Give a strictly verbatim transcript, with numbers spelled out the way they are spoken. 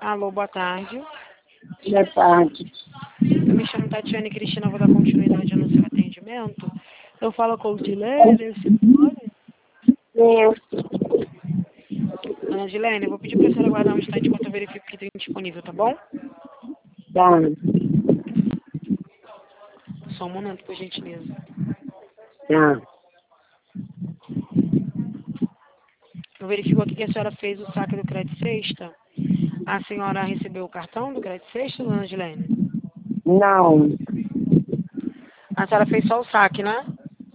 Alô, boa tarde. Boa tarde. Eu me chamo Tatiane Cristina, vou dar continuidade no seu atendimento. Eu falo com o Dilene, Simone. Eu. Dona Dilene, eu vou pedir para a senhora aguardar um instante enquanto eu verifico o que tem disponível, tá bom? Tá. Só um momento, por gentileza. Tá. Eu verifico aqui que a senhora fez o saque do crédito sexta. A senhora recebeu o cartão do crédito sexta, dona Dilene? Não. A senhora fez só o saque, né?